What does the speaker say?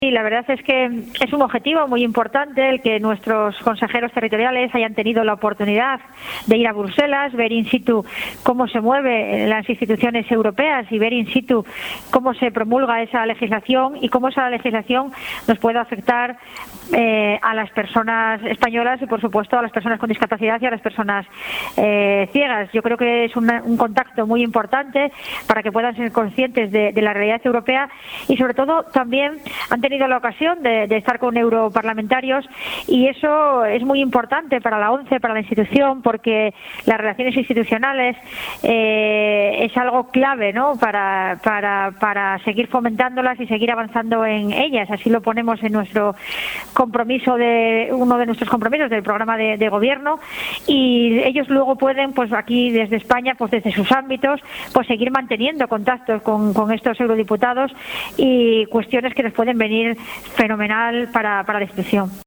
Y la verdad es que es un objetivo muy importante el que nuestros consejeros territoriales hayan tenido la oportunidad de ir a Bruselas, ver in situ cómo se mueven las instituciones europeas y ver in situ cómo se promulga esa legislación y cómo esa legislación nos puede afectar a las personas españolas y, por supuesto, a las personas con discapacidad y a las personas ciegas. Yo creo que es un contacto muy importante para que puedan ser conscientes de la realidad europea y, sobre todo, también han tenido la ocasión de estar con europarlamentarios y eso es muy importante para la ONCE, para la institución, porque las relaciones institucionales es algo clave, ¿no?, para seguir fomentándolas y seguir avanzando en ellas. Así lo ponemos en nuestro compromiso, uno de nuestros compromisos del programa de gobierno, y ellos luego pueden, pues aquí desde España, pues desde sus ámbitos, pues seguir manteniendo contactos con estos eurodiputados y cuestiones que les pueden venir fenomenal para la institución.